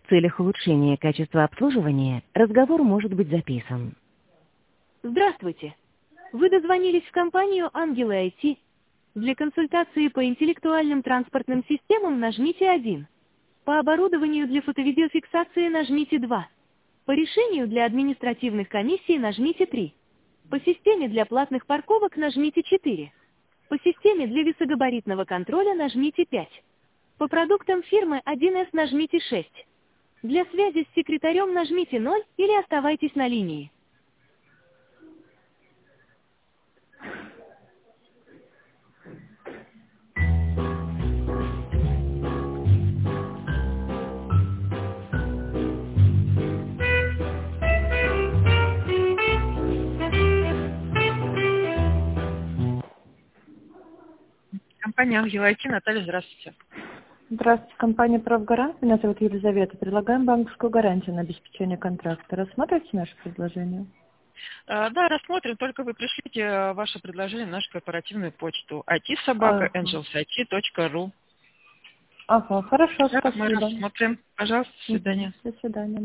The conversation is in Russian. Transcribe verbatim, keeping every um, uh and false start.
целях улучшения качества обслуживания разговор может быть записан. Здравствуйте. Вы дозвонились в компанию «Ангелы ай ти». Для консультации по интеллектуальным транспортным системам нажмите один. По оборудованию для фото-видеофиксации нажмите два. По решению для административных комиссий нажмите три. По системе для платных парковок нажмите четыре. По системе для весогабаритного контроля нажмите пять. По продуктам фирмы один эс нажмите шесть. Для связи с секретарем нажмите ноль или оставайтесь на линии. Компания «Ангелы ай ти». Наталья, здравствуйте. Здравствуйте, компания «Правгарант». Меня зовут Елизавета. Предлагаем банковскую гарантию на обеспечение контракта. Рассмотрите наше предложение? А, да, рассмотрим, только вы пришлите ваше предложение на нашу корпоративную почту ай ти собака энджелс ай ти точка ру. Ага, хорошо, Да, спасибо. мы рассмотрим. Пожалуйста, до свидания. До свидания.